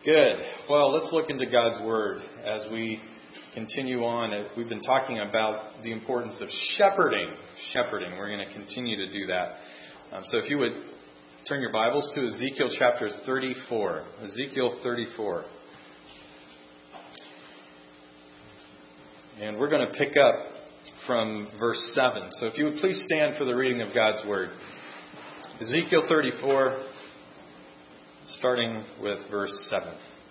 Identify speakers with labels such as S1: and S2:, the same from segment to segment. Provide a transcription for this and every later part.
S1: Good. Well, let's look into God's Word as we continue on. We've been talking about the importance of shepherding. We're going to continue to do that. So if you would turn your Bibles to Ezekiel chapter 34. Ezekiel 34. And we're going to pick up from verse 7. So if you would please stand for the reading of God's Word. Ezekiel 34, starting with verse 7.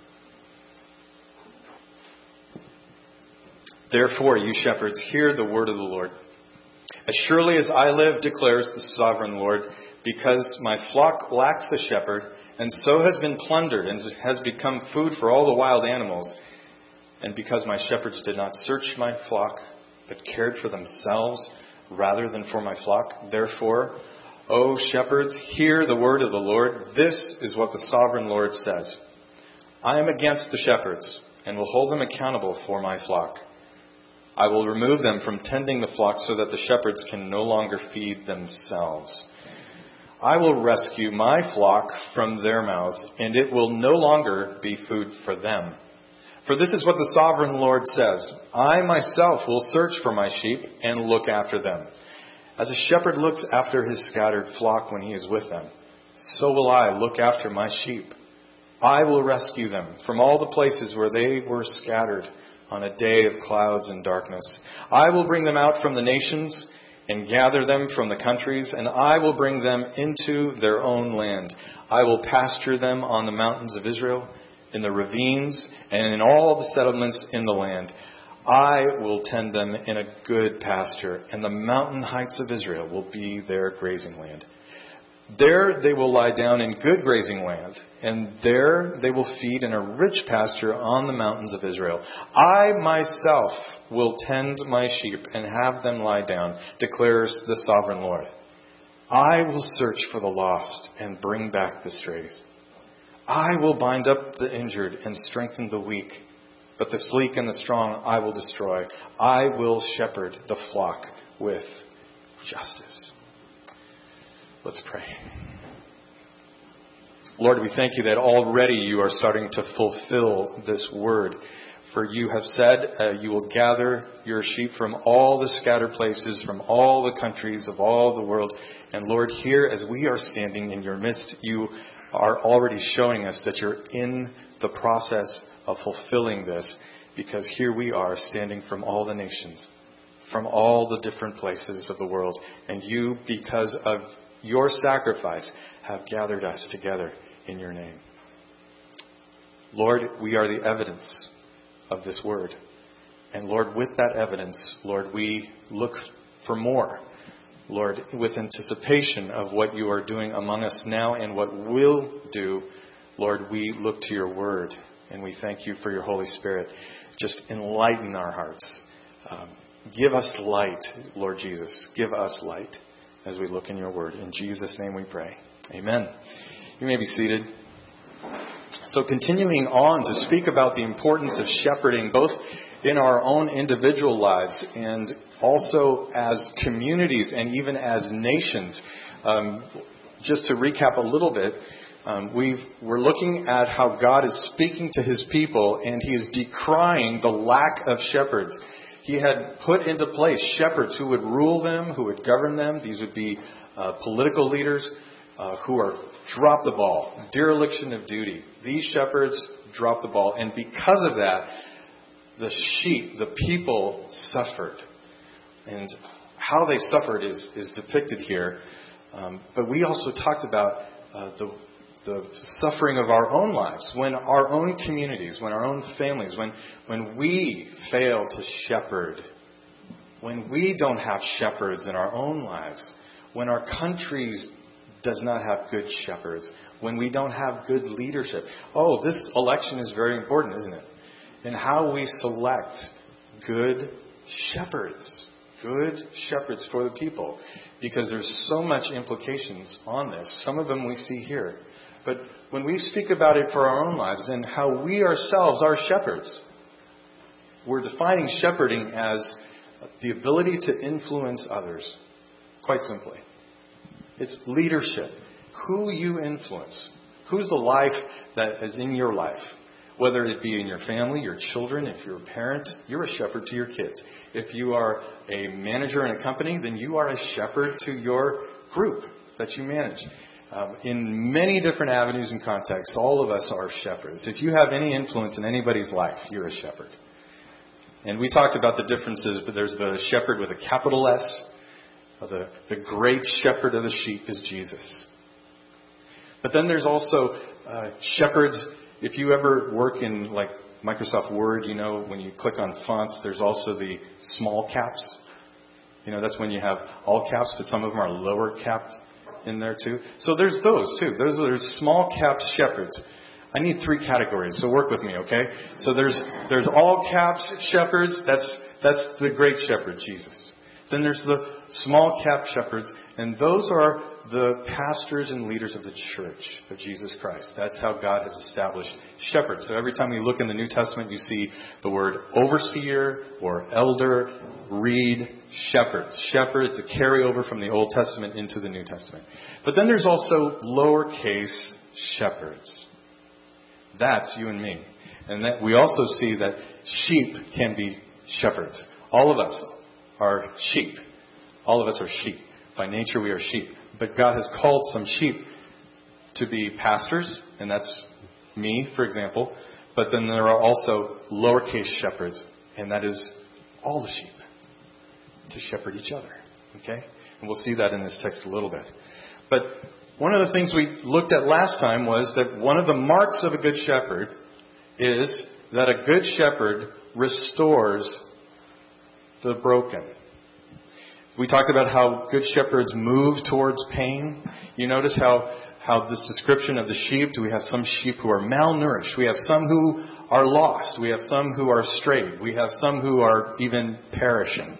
S1: Therefore, you shepherds, hear the word of the Lord. As surely as I live, declares the sovereign Lord, because my flock lacks a shepherd, and so has been plundered, and has become food for all the wild animals, and because my shepherds did not search my flock, but cared for themselves rather than for my flock, therefore, O shepherds, hear the word of the Lord. This is what the sovereign Lord says. I am against the shepherds, and will hold them accountable for my flock. I will remove them from tending the flock so that the shepherds can no longer feed themselves. I will rescue my flock from their mouths, and it will no longer be food for them. For this is what the sovereign Lord says. I myself will search for my sheep and look after them. As a shepherd looks after his scattered flock when he is with them, so will I look after my sheep. I will rescue them from all the places where they were scattered on a day of clouds and darkness. I will bring them out from the nations and gather them from the countries, and I will bring them into their own land. I will pasture them on the mountains of Israel, in the ravines, and in all the settlements in the land. I will tend them in a good pasture, and the mountain heights of Israel will be their grazing land. There they will lie down in good grazing land, and there they will feed in a rich pasture on the mountains of Israel. I myself will tend my sheep and have them lie down, declares the sovereign Lord. I will search for the lost and bring back the strays. I will bind up the injured and strengthen the weak, but the sleek and the strong I will destroy. I will shepherd the flock with justice. Let's pray. Lord, we thank you that already you are starting to fulfill this word. For you have said you will gather your sheep from all the scattered places, from all the countries of all the world. And Lord, here as we are standing in your midst, you are already showing us that you're in the process of fulfilling this. Because here we are standing from all the nations, from all the different places of the world. And you, because of your sacrifice, have gathered us together in your name. Lord, we are the evidence of this word. And Lord, with that evidence, Lord, we look for more. Lord, with anticipation of what you are doing among us now and what we'll do, Lord, we look to your word. And we thank you for your Holy Spirit. Just enlighten our hearts. Give us light, Lord Jesus. Give us light as we look in your word. In Jesus' name we pray. Amen. You may be seated. So continuing on to speak about the importance of shepherding, both in our own individual lives and also as communities and even as nations. Just to recap a little bit, we're looking at how God is speaking to his people, and he is decrying the lack of shepherds. He had put into place shepherds who would rule them, who would govern them. These would be political leaders who are drop the ball, dereliction of duty. These shepherds drop the ball. And because of that, the sheep, the people suffered. And how they suffered is depicted here. But we also talked about the suffering of our own lives, when our own communities, when our own families, when we fail to shepherd, when we don't have shepherds in our own lives, when our countries does not have good shepherds, when we don't have good leadership. Oh, this election is very important, isn't it? And how we select good shepherds for the people, because there's so much implications on this. Some of them we see here. But when we speak about it for our own lives and how we ourselves are shepherds, we're defining shepherding as the ability to influence others. Quite simply. It's leadership. Who you influence. Who's the life that is in your life? Whether it be in your family, your children, if you're a parent, you're a shepherd to your kids. If you are a manager in a company, then you are a shepherd to your group that you manage. In many different avenues and contexts, all of us are shepherds. If you have any influence in anybody's life, you're a shepherd. And we talked about the differences, but there's the shepherd with a capital S. The great shepherd of the sheep is Jesus. But then there's also shepherds. If you ever work in like Microsoft Word, when you click on fonts, there's also the small caps. That's when you have all caps, but some of them are lower capped in there too. So there's those too. Those are small caps shepherds. I need 3 categories, so work with me, okay? So there's all caps shepherds. That's the great shepherd, Jesus. Then there's the small cap shepherds, and those are the pastors and leaders of the church of Jesus Christ. That's how God has established shepherds. So every time you look in the New Testament, you see the word overseer or elder, reed, shepherd. Shepherd, it's a carryover from the Old Testament into the New Testament. But then there's also lowercase shepherds. That's you and me. And that we also see that sheep can be shepherds. All of us are sheep. All of us are sheep. By nature, we are sheep. But God has called some sheep to be pastors, and that's me, for example. But then there are also lowercase shepherds, and that is all the sheep, to shepherd each other. Okay? And we'll see that in this text a little bit. But one of the things we looked at last time was that one of the marks of a good shepherd is that a good shepherd restores the broken. We talked about how good shepherds move towards pain. You notice how this description of the sheep, we have some sheep who are malnourished. We have some who are lost. We have some who are strayed. We have some who are even perishing.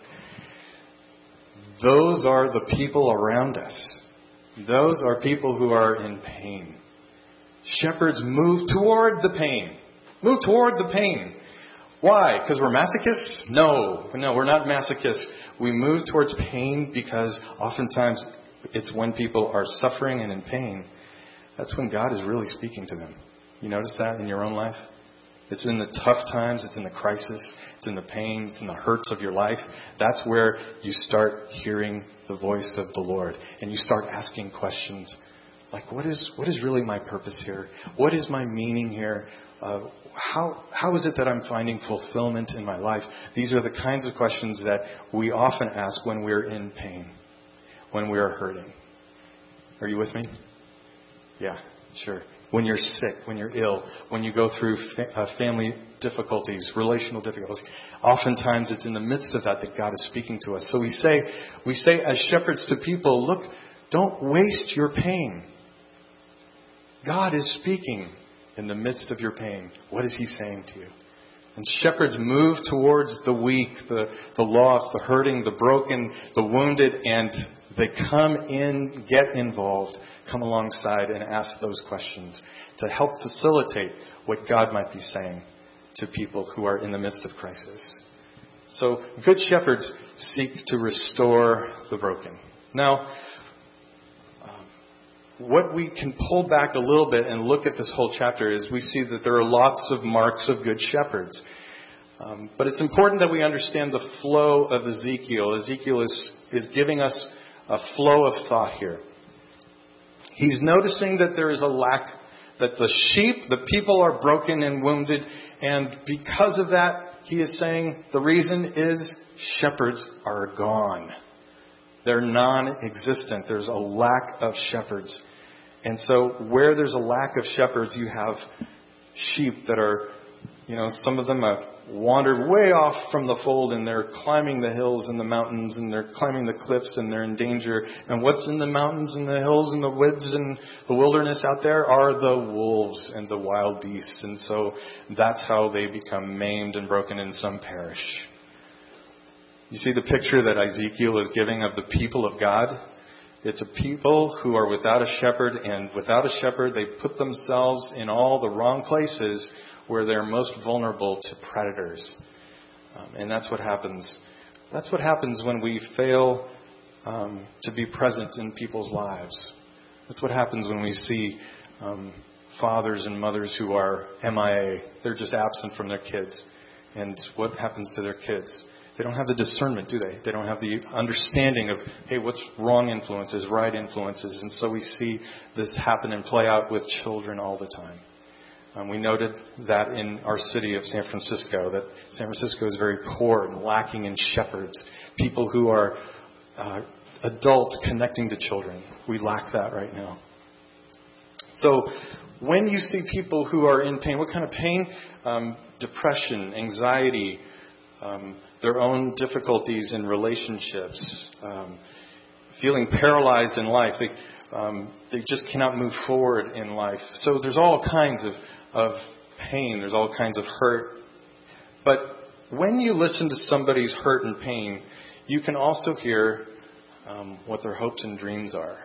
S1: Those are the people around us. Those are people who are in pain. Shepherds move toward the pain. Move toward the pain. Why? Because we're masochists? No, we're not masochists. We move towards pain because oftentimes it's when people are suffering and in pain. That's when God is really speaking to them. You notice that in your own life? It's in the tough times. It's in the crisis. It's in the pain. It's in the hurts of your life. That's where you start hearing the voice of the Lord. And you start asking questions like, what is really my purpose here? What is my meaning here? How is it that I'm finding fulfillment in my life? These are the kinds of questions that we often ask when we're in pain, when we're hurting. Are you with me? Yeah, sure. When you're sick, when you're ill, when you go through family difficulties, relational difficulties, oftentimes it's in the midst of that God is speaking to us. So we say as shepherds to people, look, don't waste your pain. God is speaking in the midst of your pain. What is He saying to you? And shepherds move towards the weak, the lost, the hurting, the broken, the wounded, and they come in, get involved, come alongside and ask those questions to help facilitate what God might be saying to people who are in the midst of crisis. So good shepherds seek to restore the broken. Now, what we can pull back a little bit and look at this whole chapter is we see that there are lots of marks of good shepherds. But it's important that we understand the flow of Ezekiel. Ezekiel is giving us a flow of thought here. He's noticing that there is a lack, that the sheep, the people are broken and wounded, and because of that, he is saying the reason is shepherds are gone. They're non-existent. There's a lack of shepherds. And so where there's a lack of shepherds, you have sheep that are, some of them have wandered way off from the fold and they're climbing the hills and the mountains and they're climbing the cliffs and they're in danger. And what's in the mountains and the hills and the woods and the wilderness out there are the wolves and the wild beasts. And so that's how they become maimed and broken and some perish. You see the picture that Ezekiel is giving of the people of God? It's a people who are without a shepherd, and without a shepherd, they put themselves in all the wrong places where they're most vulnerable to predators. And that's what happens. That's what happens when we fail to be present in people's lives. That's what happens when we see fathers and mothers who are MIA. They're just absent from their kids. And what happens to their kids? They don't have the discernment, do they? They don't have the understanding of, hey, what's wrong influences, right influences. And so we see this happen and play out with children all the time. We noted that in our city of San Francisco, that San Francisco is very poor and lacking in shepherds, people who are adults connecting to children. We lack that right now. So when you see people who are in pain, what kind of pain? Depression, anxiety, their own difficulties in relationships, feeling paralyzed in life. They just cannot move forward in life. So there's all kinds of pain. There's all kinds of hurt. But when you listen to somebody's hurt and pain, you can also hear what their hopes and dreams are.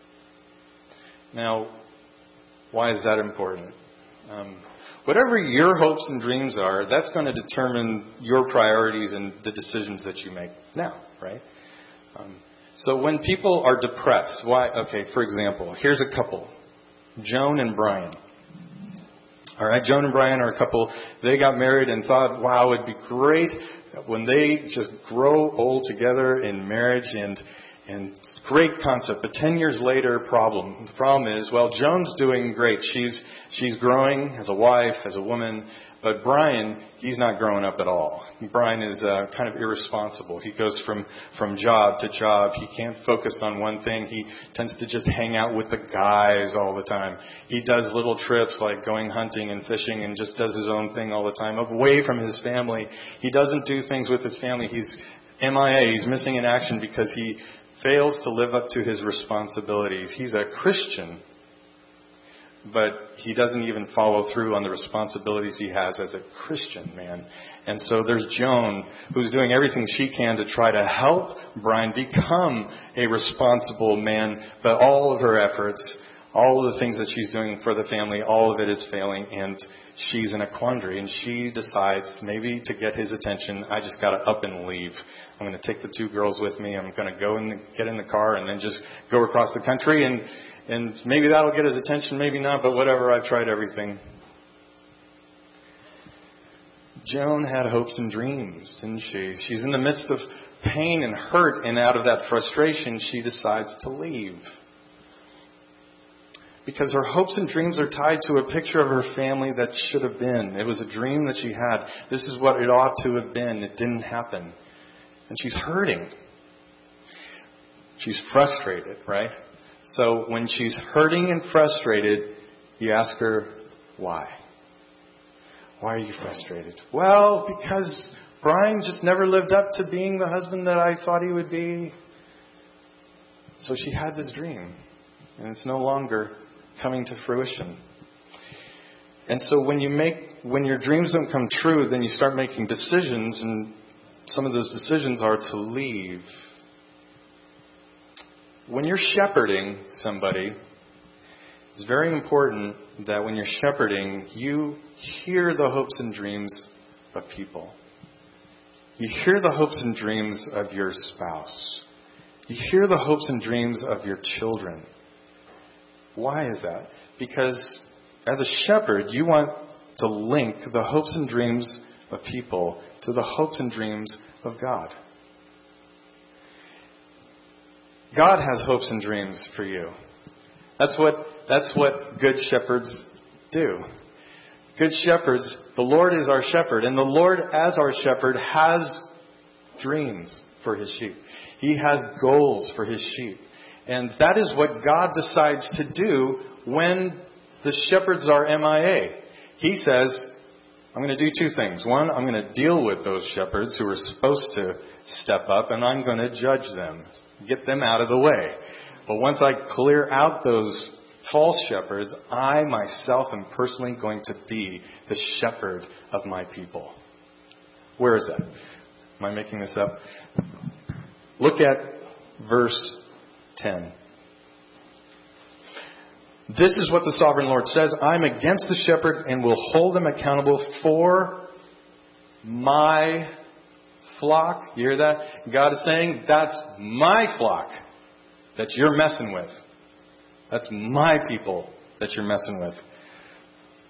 S1: Now, why is that important? Whatever your hopes and dreams are, that's going to determine your priorities and the decisions that you make now, right? So when people are depressed, why? Okay, for example, here's a couple, Joan and Brian. All right, Joan and Brian are a couple. They got married and thought, wow, it'd be great when they just grow old together in marriage, and great concept. But 10 years later, problem. The problem is, well, Joan's doing great. She's growing as a wife, as a woman. But Brian, he's not growing up at all. Brian is kind of irresponsible. He goes from job to job. He can't focus on one thing. He tends to just hang out with the guys all the time. He does little trips like going hunting and fishing and just does his own thing all the time, away from his family. He doesn't do things with his family. He's MIA. He's missing in action because he fails to live up to his responsibilities. He's a Christian, but he doesn't even follow through on the responsibilities he has as a Christian man. And so there's Joan, who's doing everything she can to try to help Brian become a responsible man, but all of her efforts, all of the things that she's doing for the family, all of it is failing, and she's in a quandary. And she decides, maybe to get his attention, I just got to up and leave. I'm going to take the two girls with me. I'm going to go and get in the car and then just go across the country, and maybe that'll get his attention, maybe not, but whatever, I've tried everything. Joan had hopes and dreams, didn't she? She's in the midst of pain and hurt, and out of that frustration, she decides to leave. Because her hopes and dreams are tied to a picture of her family that should have been. It was a dream that she had. This is what it ought to have been. It didn't happen. And she's hurting. She's frustrated, right? So when she's hurting and frustrated, you ask her, why? Why are you frustrated? Well, because Brian just never lived up to being the husband that I thought he would be. So she had this dream, and it's no longer coming to fruition. And so when your dreams don't come true, then you start making decisions, and some of those decisions are to leave. When you're shepherding somebody, it's very important that when you're shepherding, you hear the hopes and dreams of people. You hear the hopes and dreams of your spouse. You hear the hopes and dreams of your children. Why is that? Because as a shepherd, you want to link the hopes and dreams of people to the hopes and dreams of God. God has hopes and dreams for you. That's what good shepherds do. Good shepherds, the Lord is our shepherd, and the Lord as our shepherd has dreams for his sheep. He has goals for his sheep. And that is what God decides to do when the shepherds are MIA. He says, I'm going to do two things. One, I'm going to deal with those shepherds who are supposed to step up, and I'm going to judge them, get them out of the way. But once I clear out those false shepherds, I myself am personally going to be the shepherd of my people. Where is that? Am I making this up? Look at verse 10. This is what the sovereign Lord says. I'm against the shepherds and will hold them accountable for my flock. You hear that? God is saying, that's my flock that you're messing with. That's my people that you're messing with.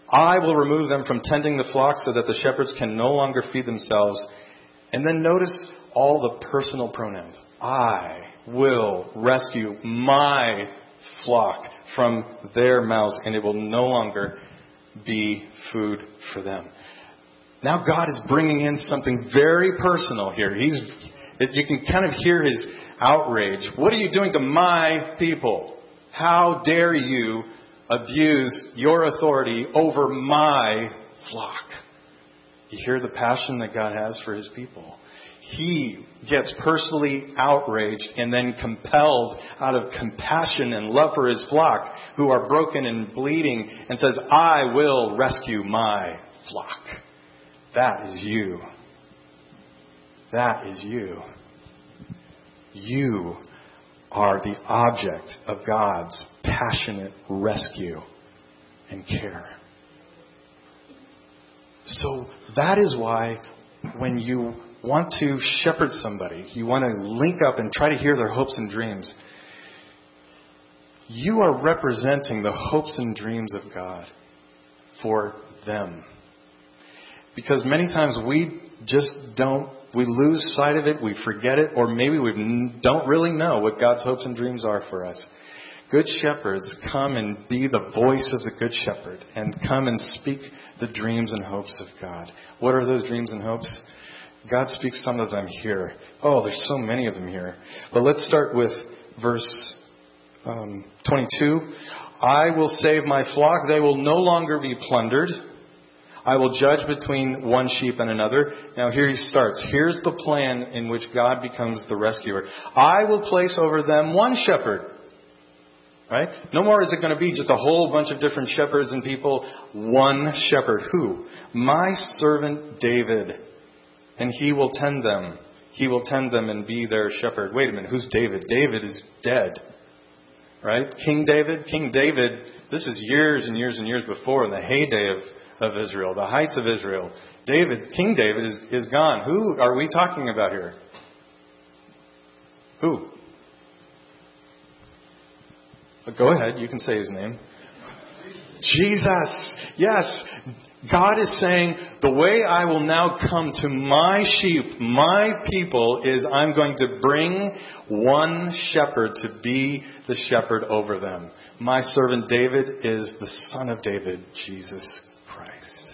S1: I will remove them from tending the flock so that the shepherds can no longer feed themselves. And then notice all the personal pronouns. I will rescue my flock from their mouths, and it will no longer be food for them. Now God is bringing in something very personal here. You can kind of hear his outrage. What are you doing to my people? How dare you abuse your authority over my flock? You hear the passion that God has for his people. He gets personally outraged and then compelled out of compassion and love for his flock who are broken and bleeding and says, I will rescue my flock. That is you. That is you. You are the object of God's passionate rescue and care. So that is why when you want to shepherd somebody, you want to link up and try to hear their hopes and dreams, you are representing the hopes and dreams of God for them. Because many times we lose sight of it, we forget it, or maybe we don't really know what God's hopes and dreams are for us. Good shepherds come and be the voice of the good shepherd and come and speak the dreams and hopes of God. What are those dreams and hopes? God speaks some of them here. Oh, there's so many of them here. But let's start with verse 22. I will save my flock. They will no longer be plundered. I will judge between one sheep and another. Now here he starts. Here's the plan in which God becomes the rescuer. I will place over them one shepherd. Right? No more is it going to be just a whole bunch of different shepherds and people. One shepherd. Who? My servant David. And he will tend them. He will tend them and be their shepherd. Wait a minute. Who's David? David is dead. Right? King David. King David, this is years and years and years before in the heyday of Israel, the heights of Israel. King David is gone. Who are we talking about here? Who? Go ahead, you can say his name. Jesus. Yes. God is saying, the way I will now come to my sheep, my people, is I'm going to bring one shepherd to be the shepherd over them. My servant David is the son of David, Jesus Christ.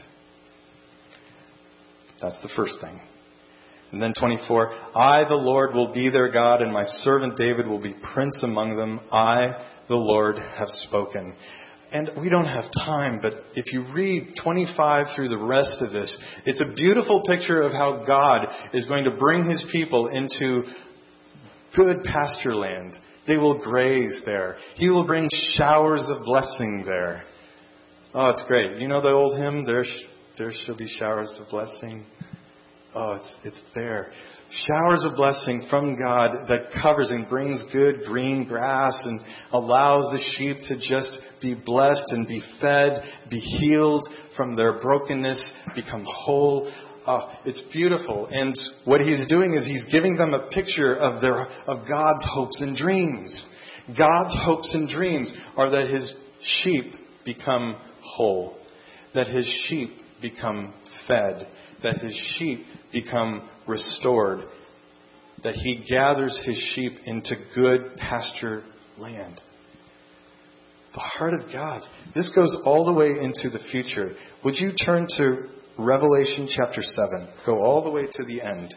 S1: That's the first thing. And then 24, I, the Lord, will be their God, and my servant David will be prince among them. I, the Lord, have spoken. And we don't have time, but if you read 25 through the rest of this, it's a beautiful picture of how God is going to bring his people into good pasture land. They will graze there. He will bring showers of blessing there. Oh, it's great. You know the old hymn, There Shall Be Showers of Blessing? Oh, it's there. Showers of blessing from God that covers and brings good green grass and allows the sheep to just be blessed and be fed, be healed from their brokenness, become whole. It's beautiful. And what he's doing is he's giving them a picture of God's hopes and dreams. God's hopes and dreams are that his sheep become whole, that his sheep become fed, that his sheep become restored, that he gathers his sheep into good pasture land. The heart of God. This goes all the way into the future. Would you turn to Revelation chapter 7? Go all the way to the end.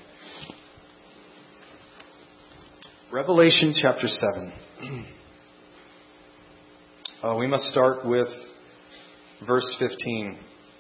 S1: Revelation chapter 7. We must start with verse 15.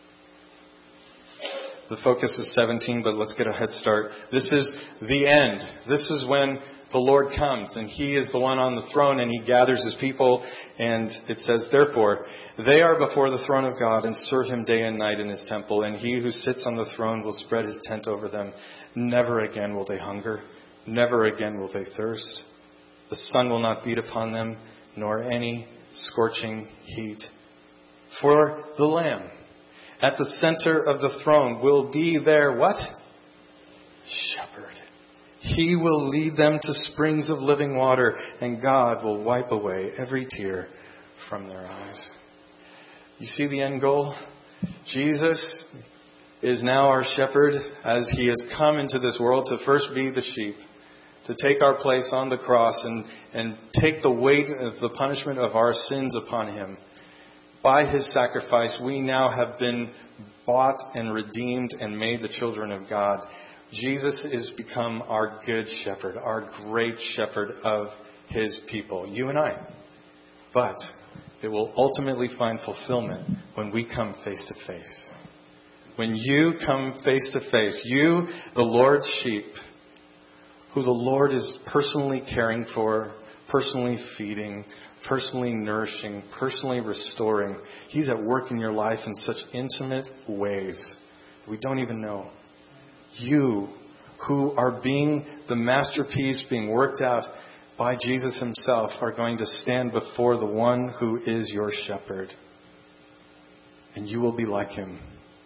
S1: The focus is 17, but let's get a head start. This is the end. This is when the Lord comes, and he is the one on the throne, and he gathers his people. And it says, therefore, they are before the throne of God and serve him day and night in his temple. And he who sits on the throne will spread his tent over them. Never again will they hunger. Never again will they thirst. The sun will not beat upon them, nor any scorching heat. For the Lamb at the center of the throne will be their what? Shepherd. He will lead them to springs of living water, and God will wipe away every tear from their eyes. You see the end goal? Jesus is now our shepherd as he has come into this world to first be the sheep, to take our place on the cross and take the weight of the punishment of our sins upon him. By his sacrifice, we now have been bought and redeemed and made the children of God. Jesus is become our good shepherd, our great shepherd of his people, you and I. But it will ultimately find fulfillment when we come face to face. When you come face to face, you, the Lord's sheep, who the Lord is personally caring for, personally feeding, personally nourishing, personally restoring. He's at work in your life in such intimate ways that we don't even know. You, who are being the masterpiece being worked out by Jesus himself, are going to stand before the one who is your shepherd. And you will be like him.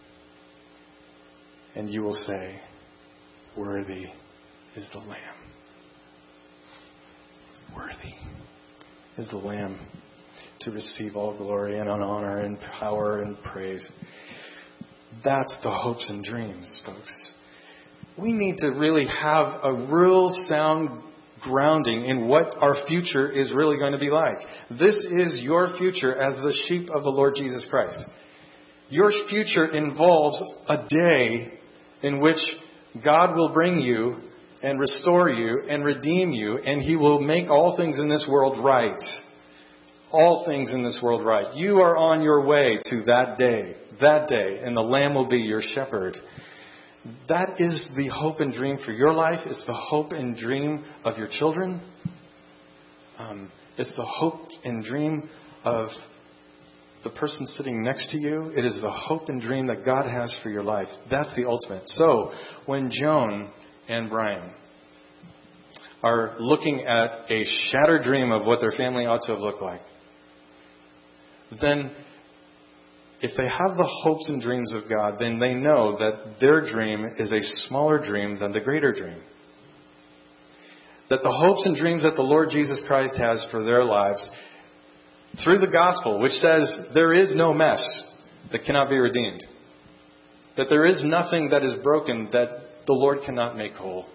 S1: And you will say, worthy is the Lamb. Worthy is the Lamb to receive all glory and honor and power and praise. That's the hopes and dreams, folks. We need to really have a real sound grounding in what our future is really going to be like. This is your future as the sheep of the Lord Jesus Christ. Your future involves a day in which God will bring you and restore you and redeem you, and he will make all things in this world right. All things in this world right. You are on your way to that day, and the Lamb will be your shepherd. That is the hope and dream for your life. It's the hope and dream of your children. It's the hope and dream of the person sitting next to you. It is the hope and dream that God has for your life. That's the ultimate. So, when Joan and Brian are looking at a shattered dream of what their family ought to have looked like, then if they have the hopes and dreams of God, then they know that their dream is a smaller dream than the greater dream. That the hopes and dreams that the Lord Jesus Christ has for their lives through the gospel, which says there is no mess that cannot be redeemed. That there is nothing that is broken that the Lord cannot make whole.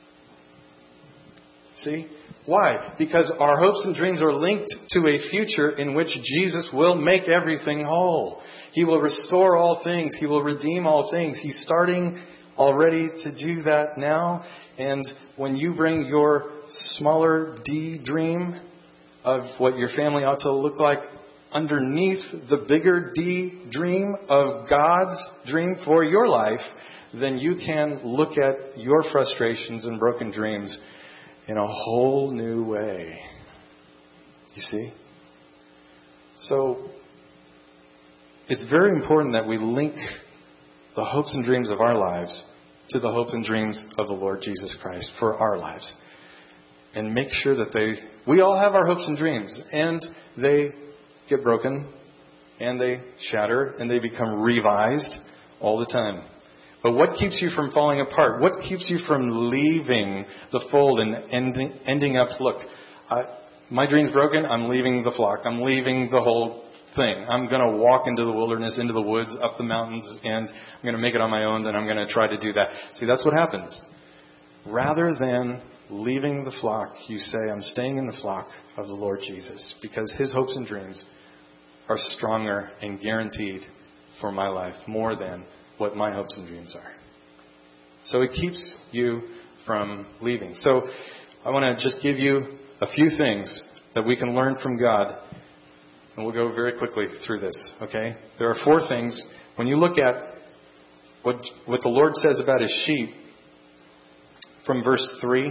S1: See? Why? Because our hopes and dreams are linked to a future in which Jesus will make everything whole. He will restore all things. He will redeem all things. He's starting already to do that now. And when you bring your smaller D dream of what your family ought to look like underneath the bigger D dream of God's dream for your life, then you can look at your frustrations and broken dreams in a whole new way. You see? So, it's very important that we link the hopes and dreams of our lives to the hopes and dreams of the Lord Jesus Christ for our lives. And make sure that we all have our hopes and dreams, and they get broken, and they shatter, and they become revised all the time. But what keeps you from falling apart? What keeps you from leaving the fold and ending up, look, my dream's broken, I'm leaving the flock, I'm leaving the whole thing. I'm going to walk into the wilderness, into the woods, up the mountains, and I'm going to make it on my own, and I'm going to try to do that. See, that's what happens. Rather than leaving the flock, you say, I'm staying in the flock of the Lord Jesus, because his hopes and dreams are stronger and guaranteed for my life more than what my hopes and dreams are. So it keeps you from leaving. So I want to just give you a few things that we can learn from God, and we'll go very quickly through this, okay? There are 4 things. When you look at what the Lord says about his sheep, from verse 3,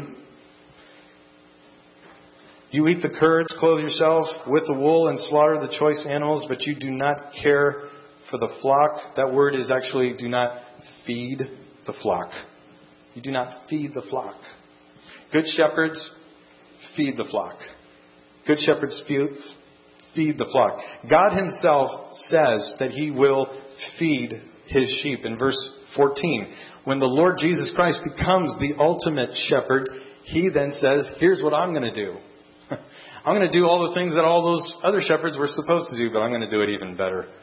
S1: you eat the curds, clothe yourself with the wool, and slaughter the choice animals, but you do not care for the flock. That word is actually do not feed the flock. You do not feed the flock. Good shepherds feed the flock. Good shepherds feed the flock. God himself says that he will feed his sheep. In verse 14, when the Lord Jesus Christ becomes the ultimate shepherd, he then says, here's what I'm going to do. I'm going to do all the things that all those other shepherds were supposed to do, but I'm going to do it even better.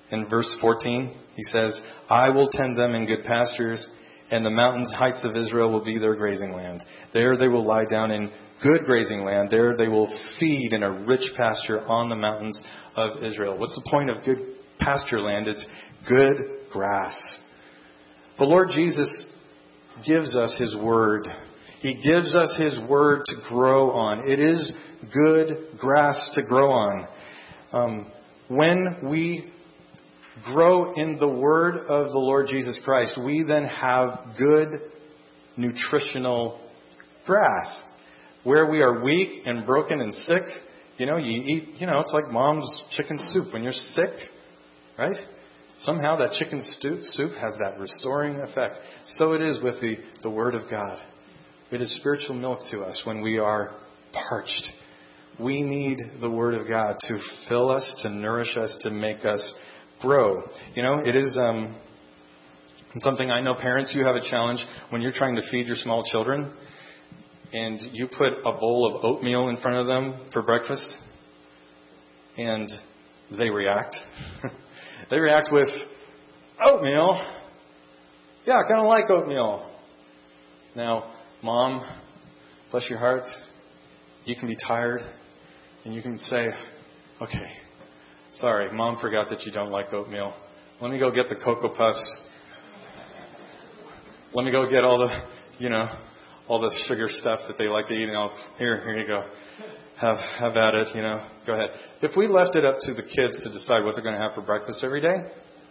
S1: In verse 14, he says, I will tend them in good pastures, and the mountains heights of Israel will be their grazing land. There they will lie down in good grazing land. There they will feed in a rich pasture on the mountains of Israel. What's the point of good pasture land? It's good grass. The Lord Jesus gives us His Word. He gives us His Word to grow on. It is good grass to grow on. When we grow in the Word of the Lord Jesus Christ, we then have good nutritional grass. Where we are weak and broken and sick, you eat, it's like mom's chicken soup when you're sick, right? Somehow that chicken soup has that restoring effect. So it is with the Word of God. It is spiritual milk to us when we are parched. We need the Word of God to fill us, to nourish us, to make us grow. It is something I know parents, you have a challenge when you're trying to feed your small children and you put a bowl of oatmeal in front of them for breakfast and they react. They react with, oatmeal? Yeah, I kind of like oatmeal. Now, Mom, bless your heart, you can be tired and you can say, okay, sorry, Mom forgot that you don't like oatmeal. Let me go get the Cocoa Puffs. Let me go get all the sugar stuff that they like to eat, and here you go. Have at it, Go ahead. If we left it up to the kids to decide what they're going to have for breakfast every day,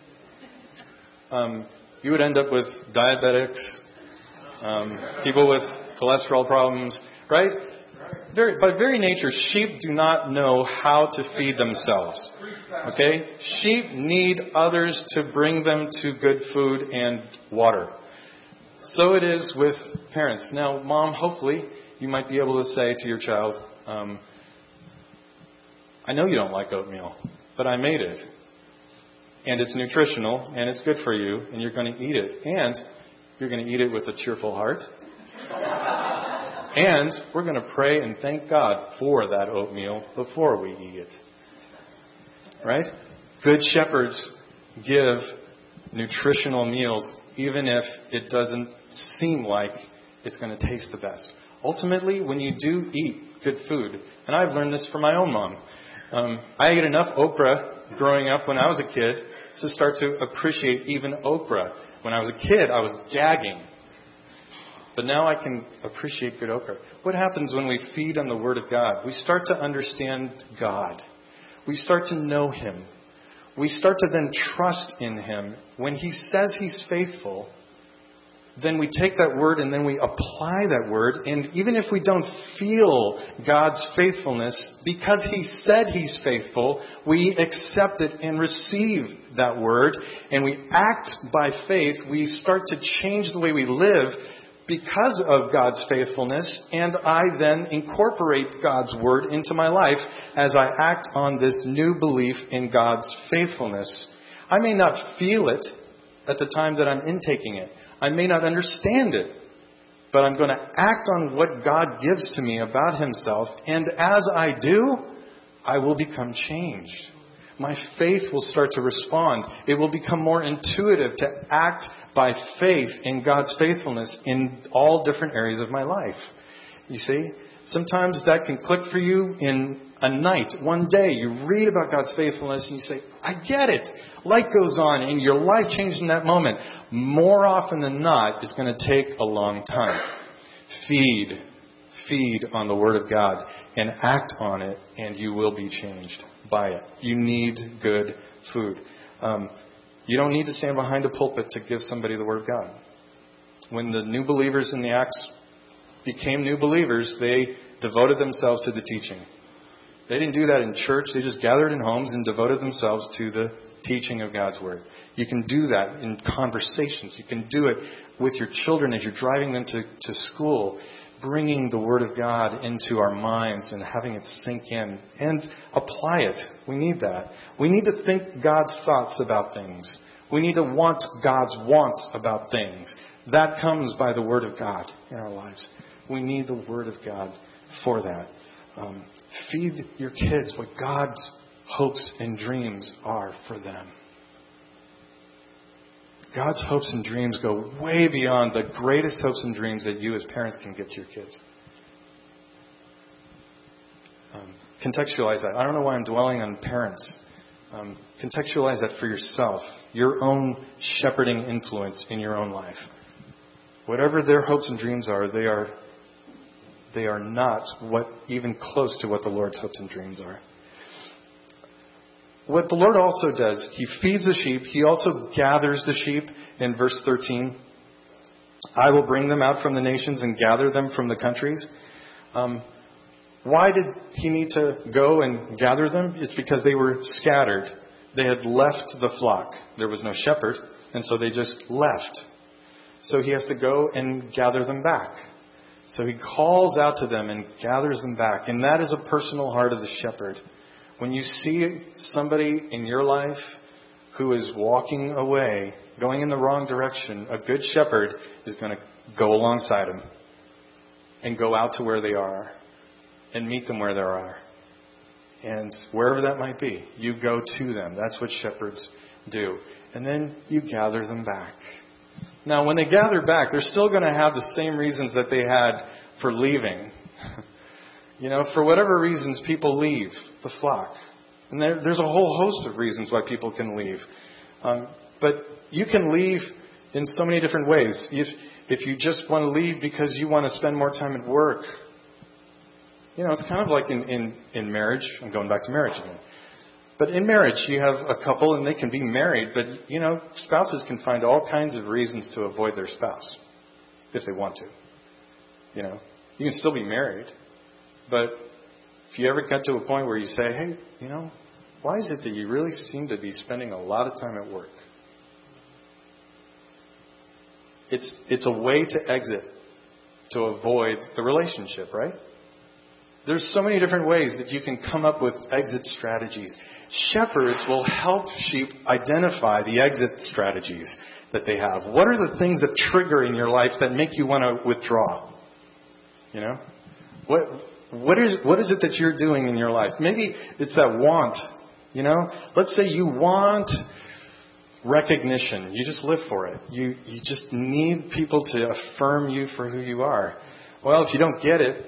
S1: you would end up with diabetics, people with cholesterol problems, right? By very nature, sheep do not know how to feed themselves. Okay? Sheep need others to bring them to good food and water. So it is with parents. Now, Mom, hopefully, you might be able to say to your child, I know you don't like oatmeal, but I made it. And it's nutritional, and it's good for you, and you're going to eat it. And you're going to eat it with a cheerful heart. And we're going to pray and thank God for that oatmeal before we eat it. Right? Good shepherds give nutritional meals even if it doesn't seem like it's going to taste the best. Ultimately, when you do eat good food, and I've learned this from my own mom, I ate enough okra growing up when I was a kid to start to appreciate even okra. When I was a kid, I was gagging. But now I can appreciate good okra. What happens when we feed on the Word of God? We start to understand God. We start to know Him. We start to then trust in Him. When He says He's faithful, then we take that word and then we apply that word. And even if we don't feel God's faithfulness, because He said He's faithful, we accept it and receive that word. And we act by faith. We start to change the way we live because of God's faithfulness. And I then incorporate God's word into my life as I act on this new belief in God's faithfulness. I may not feel it at the time that I'm intaking it. I may not understand it, but I'm going to act on what God gives to me about Himself. And as I do, I will become changed. My faith will start to respond. It will become more intuitive to act by faith in God's faithfulness in all different areas of my life. You see, sometimes that can click for you in a night, one day. You read about God's faithfulness and you say, I get it. Light goes on and your life changes in that moment. More often than not, it's going to take a long time. Feed on the Word of God and act on it, and you will be changed by it. You need good food. You don't need to stand behind a pulpit to give somebody the Word of God. When the new believers in the Acts became new believers, they devoted themselves to the teaching. They didn't do that in church. They just gathered in homes and devoted themselves to the teaching of God's Word. You can do that in conversations. You can do it with your children as you're driving them to school, bringing the Word of God into our minds and having it sink in and apply it. We need that. We need to think God's thoughts about things. We need to want God's wants about things. That comes by the Word of God in our lives. We need the Word of God for that. Feed your kids what God's hopes and dreams are for them. God's hopes and dreams go way beyond the greatest hopes and dreams that you as parents can give to your kids. Contextualize that. I don't know why I'm dwelling on parents. Contextualize that for yourself. Your own shepherding influence in your own life. Whatever their hopes and dreams are, they are not even close to what the Lord's hopes and dreams are. What the Lord also does, He feeds the sheep. He also gathers the sheep in verse 13. I will bring them out from the nations and gather them from the countries. Why did He need to go and gather them? It's because they were scattered. They had left the flock. There was no shepherd, and so they just left. So He has to go and gather them back. So He calls out to them and gathers them back. And that is a personal heart of the shepherd. When you see somebody in your life who is walking away, going in the wrong direction, a good shepherd is going to go alongside them and go out to where they are and meet them where they are. And wherever that might be, you go to them. That's what shepherds do. And then you gather them back. Now, when they gather back, they're still going to have the same reasons that they had for leaving. For whatever reasons, people leave the flock. And there's a whole host of reasons why people can leave. But you can leave in so many different ways. If you just want to leave because you want to spend more time at work, it's kind of like in marriage. I'm going back to marriage again. But in marriage, you have a couple and they can be married, but, spouses can find all kinds of reasons to avoid their spouse if they want to. You can still be married. But if you ever get to a point where you say, hey, why is it that you really seem to be spending a lot of time at work? It's a way to exit, to avoid the relationship, right? There's so many different ways that you can come up with exit strategies. Shepherds will help sheep identify the exit strategies that they have. What are the things that trigger in your life that make you want to withdraw? What is it that you're doing in your life? Maybe it's that want. Let's say you want recognition. You just live for it. You just need people to affirm you for who you are. Well, if you don't get it,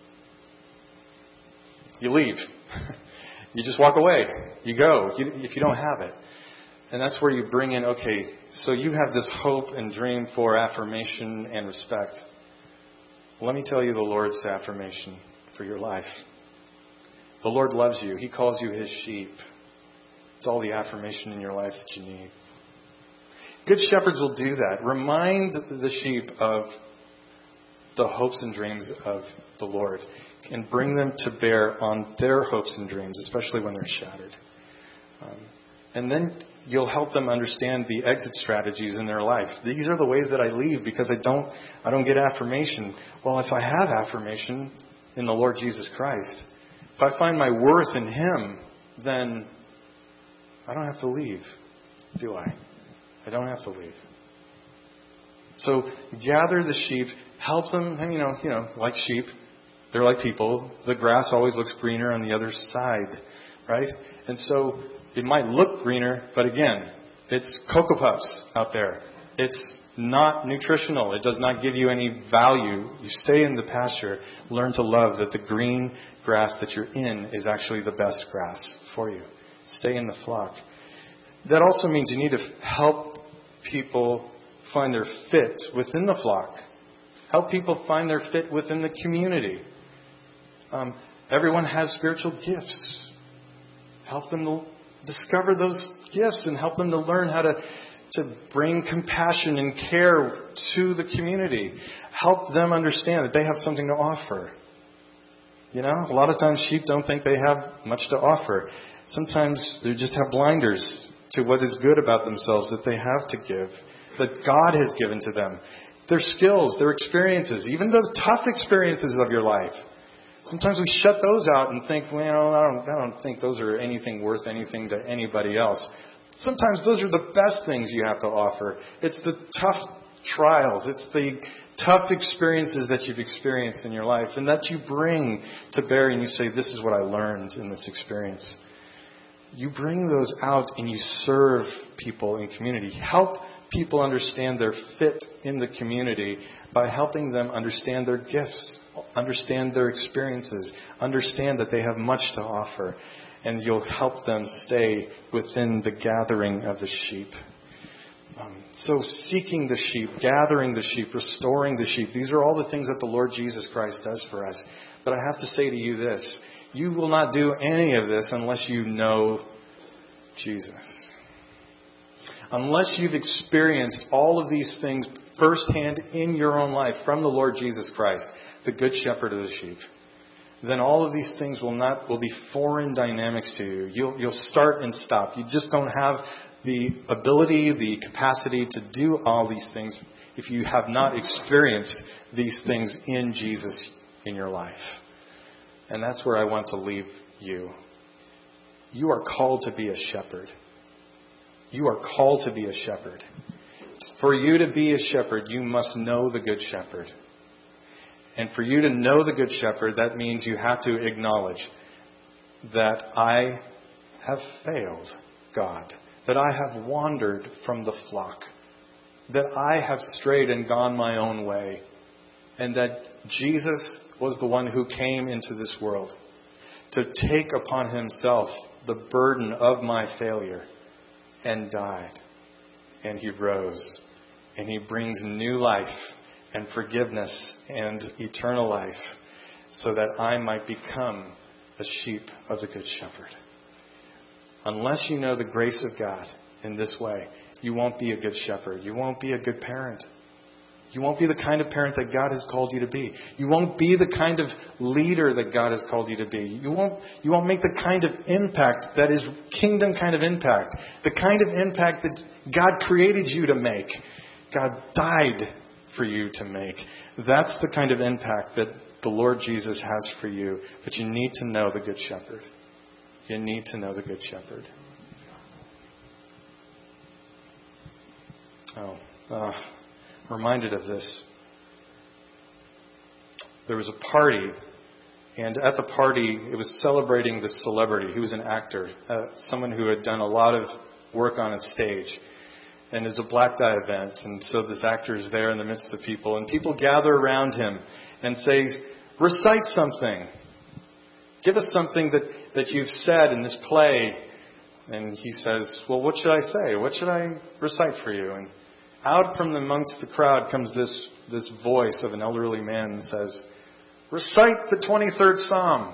S1: you leave. You just walk away. You go if you don't have it. And that's where you bring in, okay, so you have this hope and dream for affirmation and respect. Let me tell you the Lord's affirmation for your life. The Lord loves you. He calls you His sheep. It's all the affirmation in your life that you need. Good shepherds will do that. Remind the sheep of the hopes and dreams of the Lord and bring them to bear on their hopes and dreams, especially when they're shattered. And then you'll help them understand the exit strategies in their life. These are the ways that I leave because I don't get affirmation. Well, if I have affirmation in the Lord Jesus Christ, if I find my worth in Him, then I don't have to leave, do I? I don't have to leave. So gather the sheep, help them, like sheep, they're like people. The grass always looks greener on the other side, right? And so it might look greener, but again, it's Cocoa Puffs out there. It's not nutritional. It does not give you any value. You stay in the pasture. Learn to love that the green grass that you're in is actually the best grass for you. Stay in the flock. That also means you need to help people find their fit within the flock. Help people find their fit within the community. Everyone has spiritual gifts. Help them to discover those gifts and help them to learn how to bring compassion and care to the community. Help them understand that they have something to offer. A lot of times sheep don't think they have much to offer. Sometimes they just have blinders to what is good about themselves that they have to give, that God has given to them. Their skills, their experiences, even the tough experiences of your life. Sometimes we shut those out and think, well, I don't think those are anything worth anything to anybody else. Sometimes those are the best things you have to offer. It's the tough trials. It's the tough experiences that you've experienced in your life and that you bring to bear and you say, this is what I learned in this experience. you bring those out and you serve people in community. Help people understand their fit in the community by helping them understand their gifts, understand their experiences, understand that they have much to offer, and you'll help them stay within the gathering of the sheep. So seeking the sheep, gathering the sheep, restoring the sheep, these are all the things that the Lord Jesus Christ does for us. But I have to say to you this, you will not do any of this unless you know Jesus. Unless you've experienced all of these things firsthand in your own life from the Lord Jesus Christ, the good shepherd of the sheep, then all of these things will be foreign dynamics to you. You'll start and stop. You just don't have the ability, the capacity to do all these things if you have not experienced these things in Jesus in your life. And that's where I want to leave you. You are called to be a shepherd. You are called to be a shepherd. For you to be a shepherd, you must know the good shepherd. And for you to know the good shepherd, that means you have to acknowledge that I have failed God, that I have wandered from the flock, that I have strayed and gone my own way, and that Jesus was the one who came into this world to take upon himself the burden of my failure and died. And he rose. And he brings new life and forgiveness and eternal life so that I might become a sheep of the Good Shepherd. Unless you know the grace of God in this way, you won't be a good shepherd. You won't be a good parent. You won't be the kind of parent that God has called you to be. You won't be the kind of leader that God has called you to be. You won't make the kind of impact that is kingdom kind of impact. The kind of impact that God created you to make. God died for you to make. That's the kind of impact that the Lord Jesus has for you. But you need to know the Good Shepherd. You need to know the Good Shepherd. Reminded of this. There was a party, and at the party, it was celebrating this celebrity. He was an actor, someone who had done a lot of work on a stage. And it's a black tie event, and so this actor is there in the midst of people, and people gather around him and say, recite something. Give us something that you've said in this play. And he says, well, what should I say? What should I recite for you? And out from amongst the crowd comes this voice of an elderly man and says, recite the 23rd Psalm.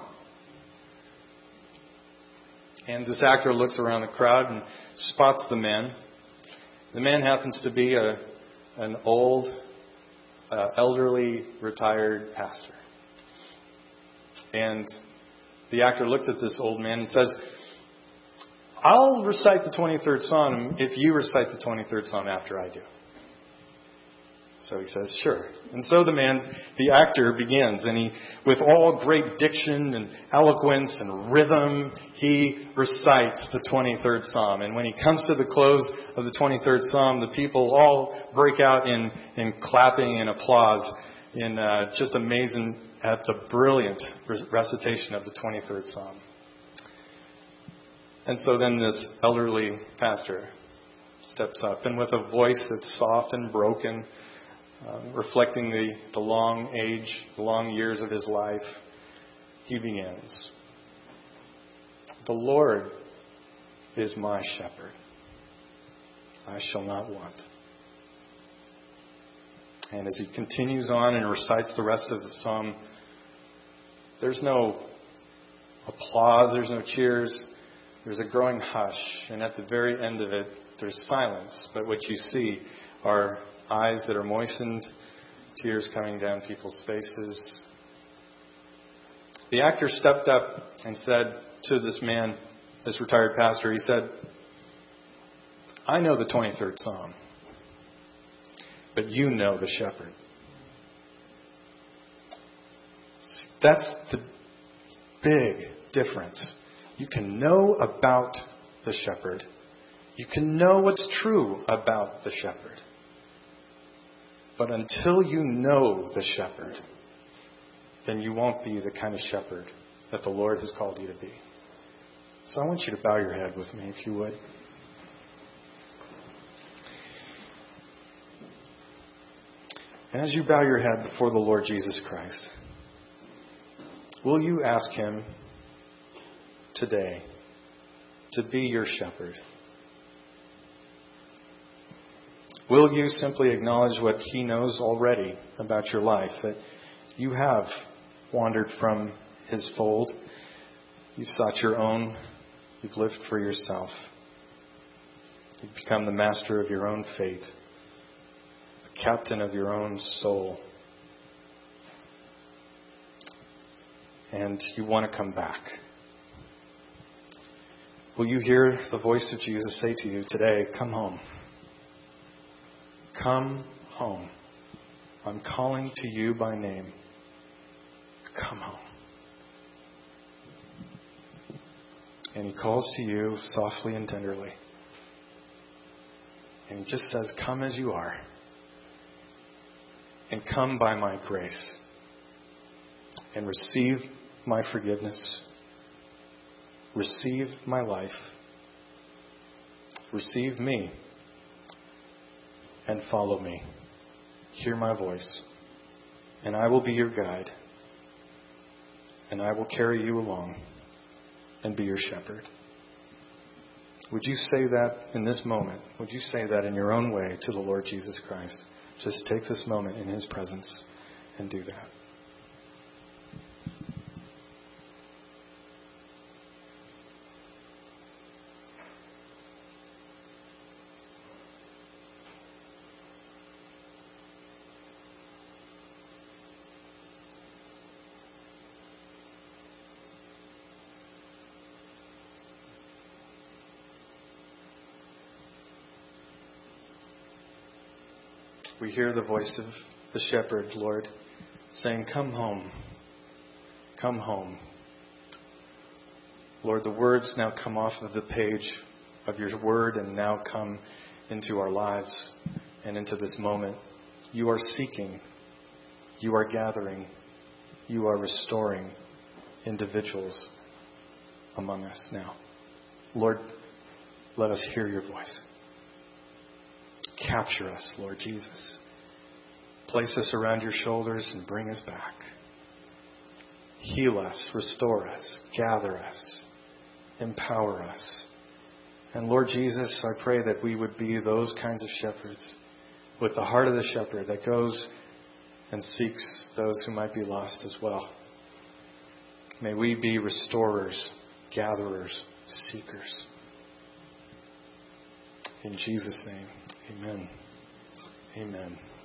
S1: And this actor looks around the crowd and spots the man. The man happens to be an old, elderly, retired pastor. And the actor looks at this old man and says, I'll recite the 23rd Psalm if you recite the 23rd Psalm after I do. So he says, sure. And so the actor begins, and he, with all great diction and eloquence and rhythm, he recites the 23rd Psalm. And when he comes to the close of the 23rd Psalm, the people all break out in clapping and applause, in just amazing at the brilliant recitation of the 23rd Psalm. And so then this elderly pastor steps up, and with a voice that's soft and broken, reflecting the long age, the long years of his life, he begins. The Lord is my shepherd. I shall not want. And as he continues on and recites the rest of the psalm, there's no applause, there's no cheers, there's a growing hush. And at the very end of it, there's silence. But what you see are eyes that are moistened, tears coming down people's faces. The actor stepped up and said to this man, this retired pastor, he said, I know the 23rd Psalm, but you know the shepherd. That's the big difference. You can know about the shepherd. You can know what's true about the shepherd. But until you know the shepherd, then you won't be the kind of shepherd that the Lord has called you to be. So I want you to bow your head with me, if you would. And as you bow your head before the Lord Jesus Christ, will you ask Him today to be your shepherd? Will you simply acknowledge what He knows already about your life, that you have wandered from His fold, you've sought your own, you've lived for yourself, you've become the master of your own fate, the captain of your own soul, and you want to come back? Will you hear the voice of Jesus say to you today, come home? Come home. I'm calling to you by name. Come home. And He calls to you softly and tenderly. And He just says, come as you are. And come by my grace. And receive my forgiveness. Receive my life. Receive me. And follow me. Hear my voice. And I will be your guide. And I will carry you along and be your shepherd. Would you say that in this moment? Would you say that in your own way to the Lord Jesus Christ? Just take this moment in His presence and do that. We hear the voice of the shepherd, Lord, saying, come home. Come home. Lord, the words now come off of the page of your word and now come into our lives and into this moment. You are seeking. You are gathering. You are restoring individuals among us now. Lord, let us hear your voice. Capture us, Lord Jesus. Place us around your shoulders and bring us back. Heal us, restore us, gather us, empower us. And Lord Jesus, I pray that we would be those kinds of shepherds with the heart of the shepherd that goes and seeks those who might be lost as well. May we be restorers, gatherers, seekers. In Jesus' name, amen. Amen.